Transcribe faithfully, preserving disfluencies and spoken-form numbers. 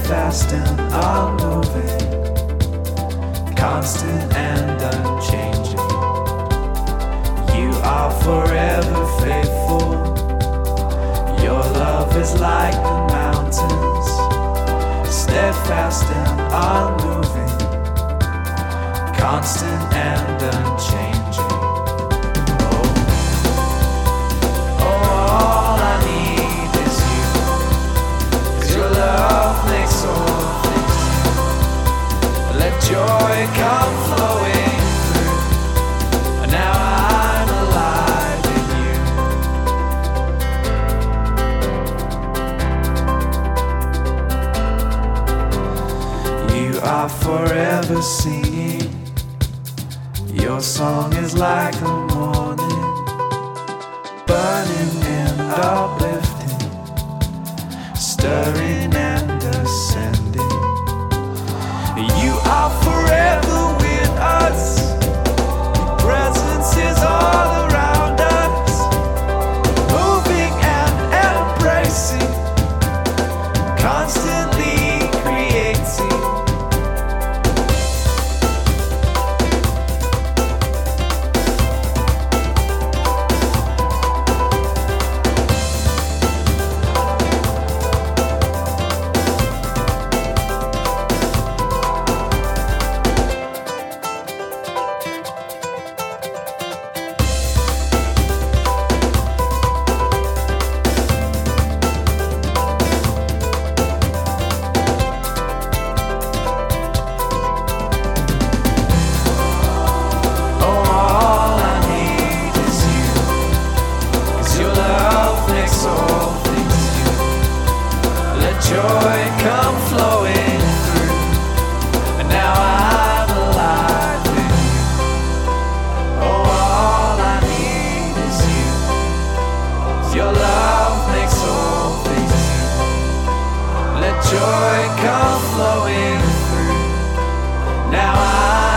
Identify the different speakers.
Speaker 1: steadfast and unmoving, constant and unchanging. You are forever faithful. Your love is like the mountains, steadfast and unmoving, constant and unchanging. Oh, oh, all I need is you, 'cause your love makes all things new. Let joy come flowing through, and now I'm alive in you. You are forever singing. Your song is like the morning, burning and uplifting, stirring and ascending. You are forever with us. Your presence is all around us, moving and embracing, constantly creating. Joy come flowing through, and now I'm alive in you. Oh, all I need is you, 'cause your love makes all things new. Let joy come flowing through, now I'm